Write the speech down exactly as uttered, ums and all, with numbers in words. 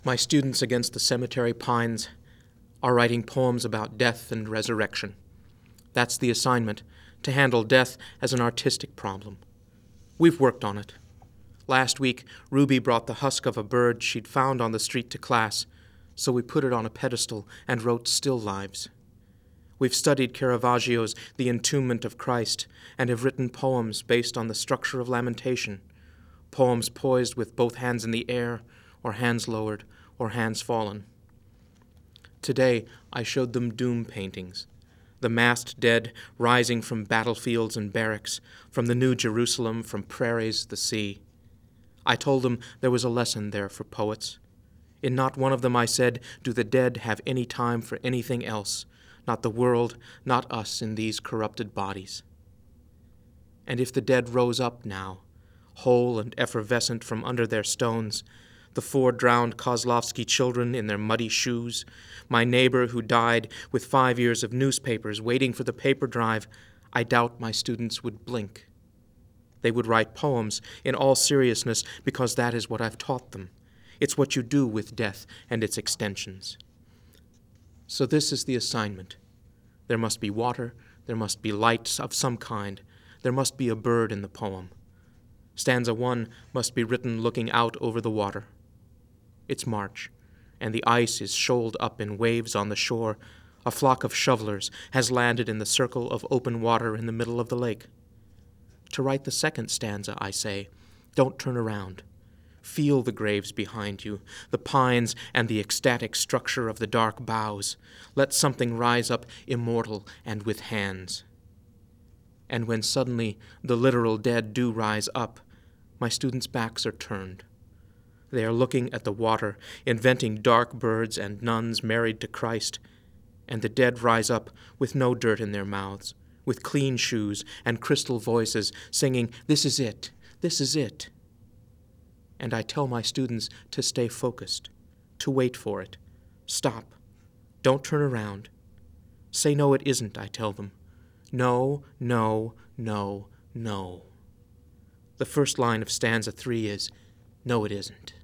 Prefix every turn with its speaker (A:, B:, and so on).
A: My students against the cemetery pines are writing poems about death and resurrection. That's the assignment, to handle death as an artistic problem. We've worked on it. Last week, Ruby brought the husk of a bird she'd found on the street to class, so we put it on a pedestal and wrote still lives. We've studied Caravaggio's The Entombment of Christ and have written poems based on the structure of lamentation, poems poised with both hands in the air, or hands lowered, or hands fallen. Today, I showed them doom paintings, the massed dead rising from battlefields and barracks, from the New Jerusalem, from prairies, the sea. I told them there was a lesson there for poets. In not one of them I said, do the dead have any time for anything else, not the world, not us in these corrupted bodies. And if the dead rose up now, whole and effervescent from under their stones, the four drowned Kozlovsky children in their muddy shoes, my neighbor who died with five years of newspapers waiting for the paper drive, I doubt my students would blink. They would write poems in all seriousness because that is what I've taught them. It's what you do with death and its extensions. So this is the assignment. There must be water, there must be light of some kind, there must be a bird in the poem. Stanza one must be written looking out over the water. It's March, and the ice is shoaled up in waves on the shore. A flock of shovelers has landed in the circle of open water in the middle of the lake. To write the second stanza, I say, don't turn around. Feel the graves behind you, the pines and the ecstatic structure of the dark boughs. Let something rise up immortal and with hands. And when suddenly the literal dead do rise up, my students' backs are turned. They are looking at the water, inventing dark birds and nuns married to Christ, and the dead rise up with no dirt in their mouths, with clean shoes and crystal voices, singing, "This is it, this is it." And I tell my students to stay focused, to wait for it. Stop. Don't turn around. Say no, it isn't, I tell them. No, no, no, no. The first line of stanza three is, no, it isn't.